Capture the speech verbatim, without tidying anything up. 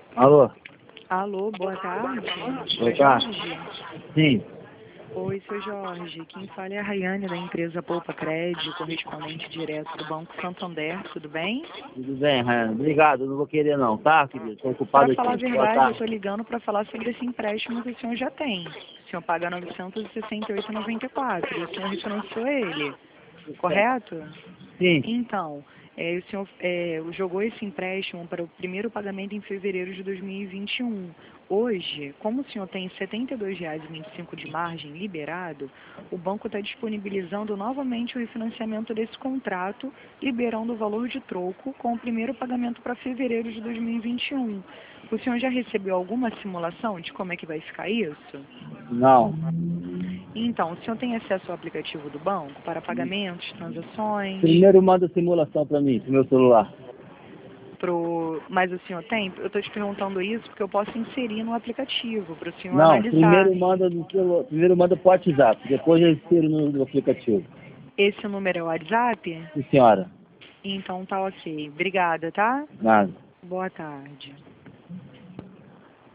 Alô? Alô, boa tarde. Boa Seu tarde. Jorge? Sim. Oi, seu Jorge. Quem fala é a Rayane, da empresa Poupa Crédito, correspondente direto do Banco Santander. Tudo bem? Tudo bem, Ryan? Obrigado, eu não vou querer não, tá, querido? Estou ocupado Para aqui. falar a Boa verdade, eu tarde. estou ligando para falar sobre esse empréstimo que o senhor já tem. O senhor paga novecentos e sessenta e oito reais e noventa e quatro centavos e o senhor refinanciou ele, correto? Sim. Então, é, o senhor é, jogou esse empréstimo para o primeiro pagamento em fevereiro de dois mil e vinte e um. Hoje, como o senhor tem setenta e dois reais e vinte e cinco centavos de margem liberado, o banco está disponibilizando novamente o refinanciamento desse contrato, liberando o valor de troco com o primeiro pagamento para fevereiro de dois mil e vinte e um. O senhor já recebeu alguma simulação de como é que vai ficar isso? Não. Então, o senhor tem acesso ao aplicativo do banco para pagamentos, transações? Primeiro manda simulação para mim, pro meu celular. Pro... Mas o senhor tem? Eu estou te perguntando isso porque eu posso inserir no aplicativo para o senhor Não, analisar. primeiro manda no celular, primeiro manda pro WhatsApp, depois eu insiro no, no aplicativo. Esse número é o WhatsApp? Sim, senhora. Então tá ok. Obrigada, tá? Nada. Boa tarde.